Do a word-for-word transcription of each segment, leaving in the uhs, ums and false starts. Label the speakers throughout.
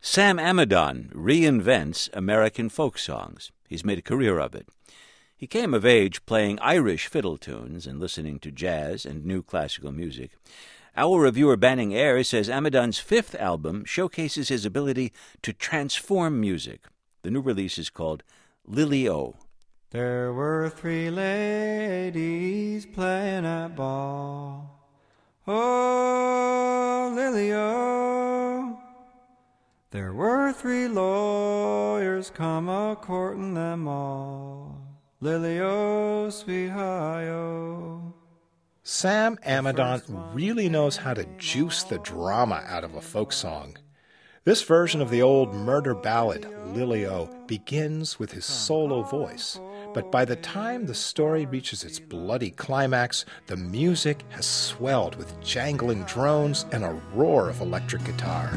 Speaker 1: Sam Amidon reinvents American folk songs. He's made a career of it. He came of age playing Irish fiddle tunes and listening to jazz and new classical music. Our reviewer Banning Eyre says Amidon's fifth album showcases his ability to transform music. The new release is called Lily-O.
Speaker 2: There were three ladies playing at ball. Oh, Lily-O. There were three lawyers come a-courting them all. Lily-O, sweet hi-O.
Speaker 3: Sam Amidon really knows how to juice the drama out of a folk song. This version of the old murder ballad, Lily-O, begins with his solo voice. But by the time the story reaches its bloody climax, the music has swelled with jangling drones and a roar of electric guitar.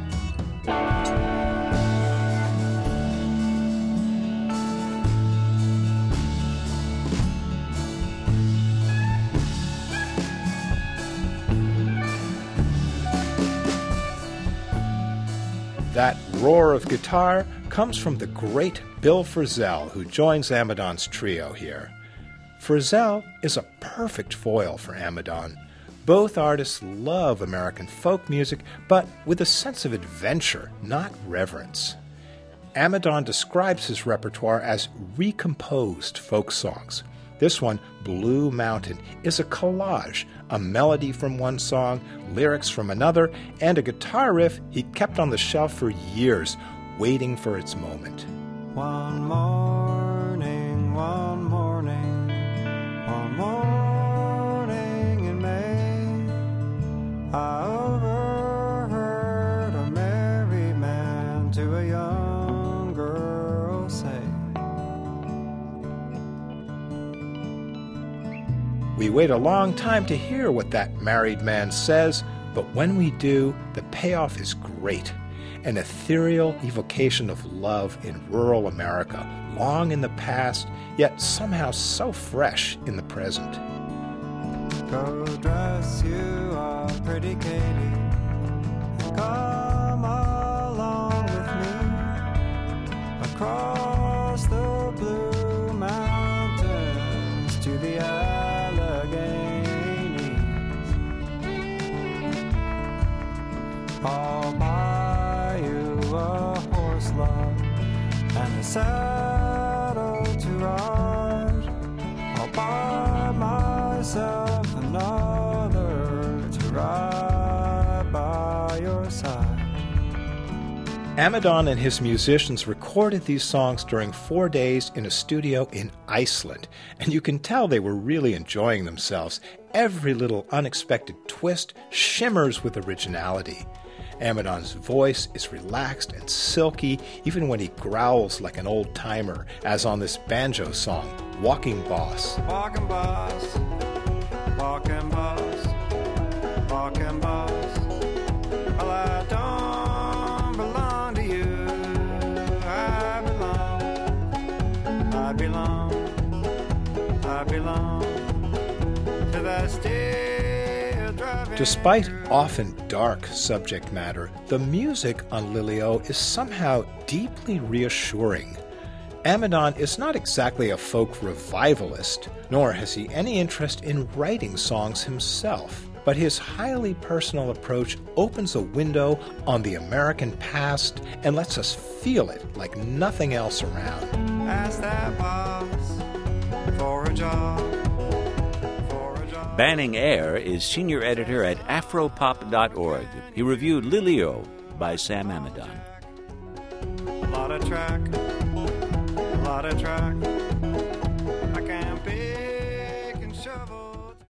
Speaker 3: That roar of guitar comes from the great Bill Frisell, who joins Amidon's trio here. Frisell is a perfect foil for Amidon. Both artists love American folk music, but with a sense of adventure, not reverence. Amidon describes his repertoire as recomposed folk songs. This one, Blue Mountain, is a collage, a melody from one song, lyrics from another, and a guitar riff he kept on the shelf for years, waiting for its moment.
Speaker 2: One morning, one morning, one morning in May, I overheard a merry man to a young girl say.
Speaker 3: We wait a long time to hear what that married man says, but when we do, the payoff is great. An ethereal evocation of love in rural America, long in the past, yet somehow so fresh in the present.
Speaker 2: Go dress you up, pretty Katie, and come along with me across the Blue Mountains to the Alleghenies. I'll buy you a horse, love, and a saddle to ride. I'll buy myself another to ride by your side.
Speaker 3: Amidon and his musicians recorded these songs during four days in a studio in Iceland, and you can tell they were really enjoying themselves. Every little unexpected twist shimmers with originality. Amidon's voice is relaxed and silky, even when he growls like an old-timer, as on this banjo song, Walking Boss.
Speaker 2: Walking boss, walking boss, walking boss. Well, I don't belong to you. I belong, I belong, I belong to that still driving.
Speaker 3: Despite often dark subject matter, the music on Lily-O is somehow deeply reassuring. Amidon is not exactly a folk revivalist, nor has he any interest in writing songs himself, but his highly personal approach opens a window on the American past and lets us feel it like nothing else around.
Speaker 2: Ask that boss for a job.
Speaker 1: Banning Eyre is senior editor at afropop dot org. He reviewed Lily-O by Sam Amidon.
Speaker 2: A lot of track, a lot of track.